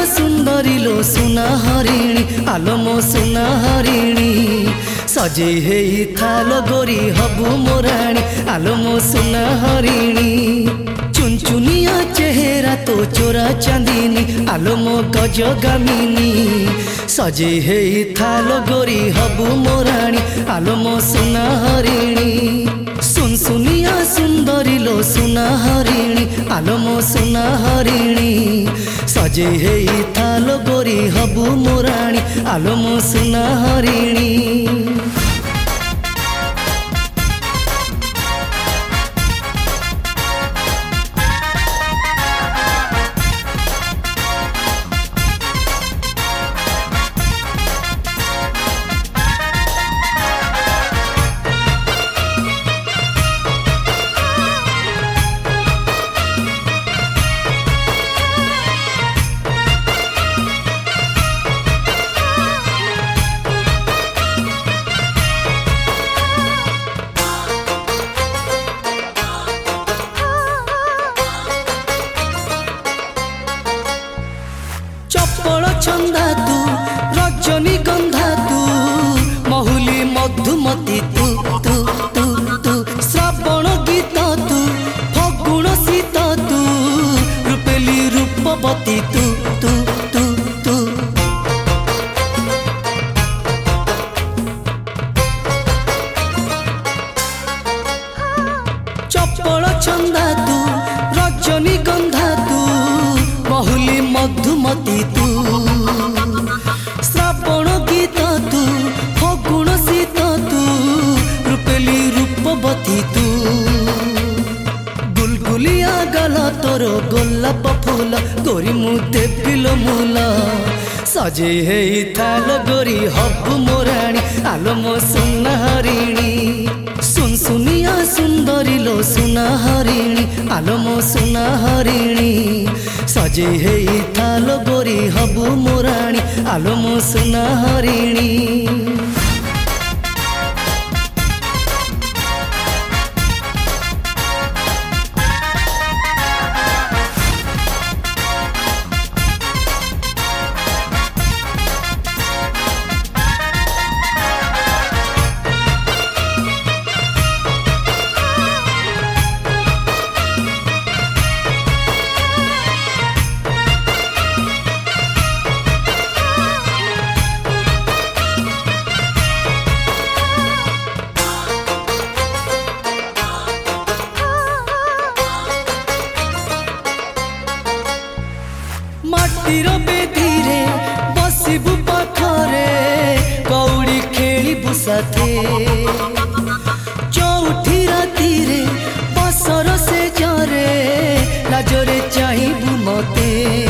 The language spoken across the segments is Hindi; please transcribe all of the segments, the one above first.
सुंदरी लो सुना हरिणी आलो मो सुना हरिणी सजे हेई थालो गोरी हबु मोराणी आलो मो सुना हरिणी चुनचुनिया चेहरा तो चोरा चांदीनी आलो मो गजगामिनी सजे हेई थालो गोरी हबु मोराणी आलो मो सुना हरिणी सुनसुनिया सुंदरी लो सुना हरिणी आलो मो सुना हरिणी सजे हेई थालो गोरी हबु मोराणी आलो मो सुना हरिणी चपल छंदा तू रजनी गंधा तू महुली मधुमती तू तू तू तू श्रावण गीत तू फगुण शीत तू रूपेली रूपवती तू तू तू तू चपल छंदा तू रजनी गंधा तू महुली मधुमती तू श्रावण गीत तू फगुण शीत तू रूपेली रूपवती तू गुलगुलिया गल तोर गोलाप फूल गोरी मु देविल मूल सजे हेई थाल गोरी हबु मोराणी आलो मो सुना हरिणी सुनसुनिया सुंदरी लो सुना हरिणी आलो मो सुना हरिणी सजे हेई थालो गोरी हबु मोराणी आलो मो सुना हरिणी माटीर बेदीरे बसिबु पाखरे कौड़ी खेलिबु साथे चौठी रातीरे बसर से जरे लाजरे चाहिबु मते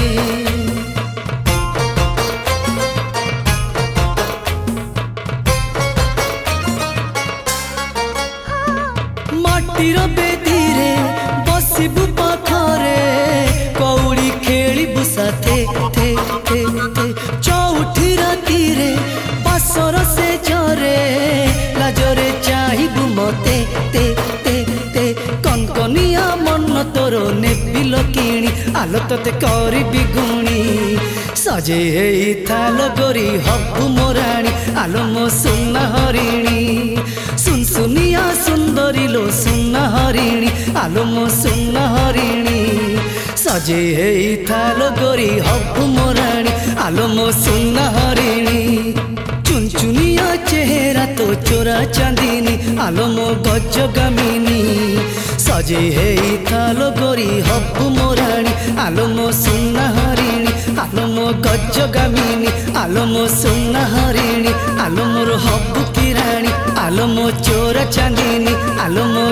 माटीर बेदीरे बसिबु पाखरे कौड़ी खेलिबु साथे थे थे थे चौठी रातीरे बसर से जरे लाजरे चाहिबु मते ते ते ते कनकनिया मन तोर नेबिल किणी आलो तते करिबि गुणी सजे हेई थाल गोरी हबु मोराणी आलो मो सुना हरिणी सुनसुनिया सुंदरी लो सुना हरिणी आलो मो सुना हरिणी सजे हेई थालो गोरी हबु मोराणी आलो मो सुना हरिणी चुनचुनिया चेहरा तो चोरा चांदीनी आलो मो गजगामिनी सजे हेई थालो गोरी हबु मोराणी आलो मो सुना हरिणी आलो मो गजगामिनी आलो मो सुना हरिणी आलो मोर हबु किराणी आलो मो चोरा चांदीनी आलो मो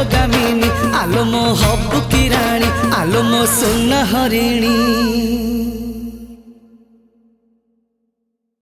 गजगामिनी आलो मो हबु किराणी आलो मो सुना हरिणी।